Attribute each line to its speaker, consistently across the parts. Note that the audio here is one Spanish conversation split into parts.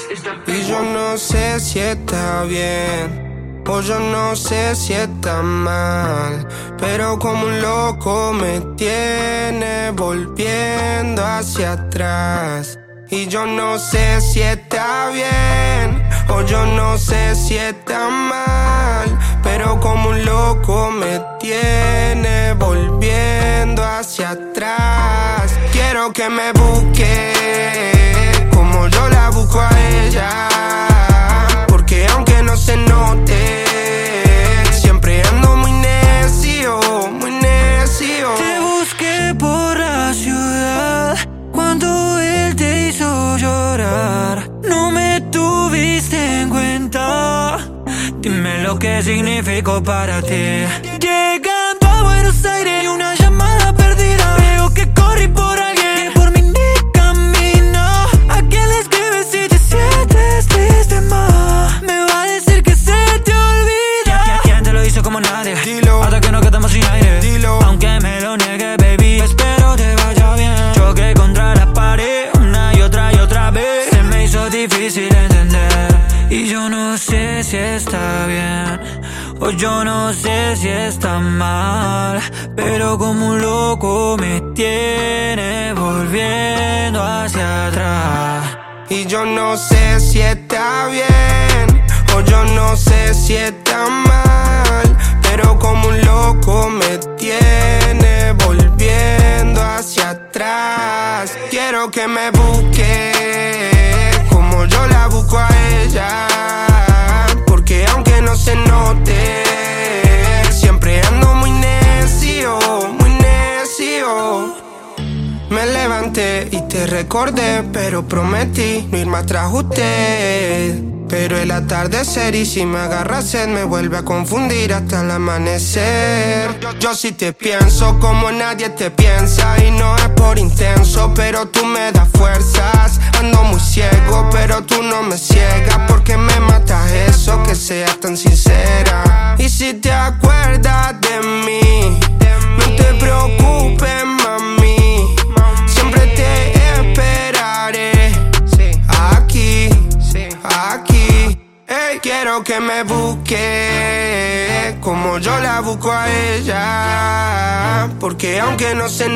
Speaker 1: Y yo no sé si está bien, o yo no sé si está mal, pero como un loco me tiene volviendo hacia atrás. Y yo no sé si está bien, o yo no sé si está mal, pero como un loco me tiene volviendo hacia atrás. Quiero que me busque como yo la busco a ella, porque aunque no se note, siempre ando muy necio, muy necio.
Speaker 2: Te busqué por la ciudad cuando él te hizo llorar. No me tuviste en cuenta, dime lo que significó para ti. Llegando a Buenos Aires y una llamada perdida, veo que corrí por alguien que por mí ni camino. ¿A quién le escribes si te sientes triste más? Me va a decir que se te olvida. ¿Quién te lo hizo como nadie?
Speaker 1: Dilo.
Speaker 2: Hasta que nos quedamos sin aire.
Speaker 1: Dilo.
Speaker 2: Aunque me lo niegue, baby, espero te vaya bien. Choqué contra la pared una y otra vez. Se me hizo difícil entender, y yo no sé si está bien, o yo no sé si está mal, pero como un loco me tiene volviendo hacia atrás.
Speaker 1: Y yo no sé si está bien, o yo no sé si está mal, pero como un loco me tiene volviendo hacia atrás. Quiero que me busque como yo la busco a ella, porque aunque no se note, siempre ando muy necio, muy necio. Me levanté y te recordé, pero prometí no ir más tras usted. Pero el atardecer y si me agarra sed me vuelve a confundir hasta el amanecer. Yo sí te pienso como nadie te piensa, y no es por intenso, pero tú me das fuerzas. Ando muy ciego, pero tú no me ciegas, porque me matas eso, que seas tan sincera. Y si te acuerdas de mí, no te preocupes, mami, siempre te esperaré aquí, aquí. Hey, quiero que me busque como yo la busco a ella, porque aunque no se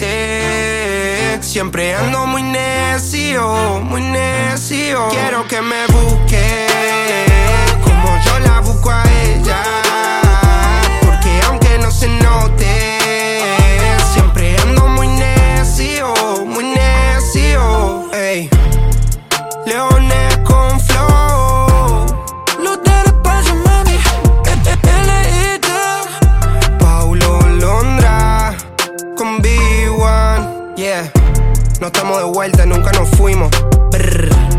Speaker 1: note, siempre ando muy necio, muy necio. Quiero que me busque como yo la busco a ella, porque aunque no se note, siempre ando muy necio, muy necio. Hey, Leones con flow,
Speaker 2: Luz del espacio, mami,
Speaker 1: Paulo Londra con B1. Yeah, no estamos de vuelta, nunca nos fuimos. Brr.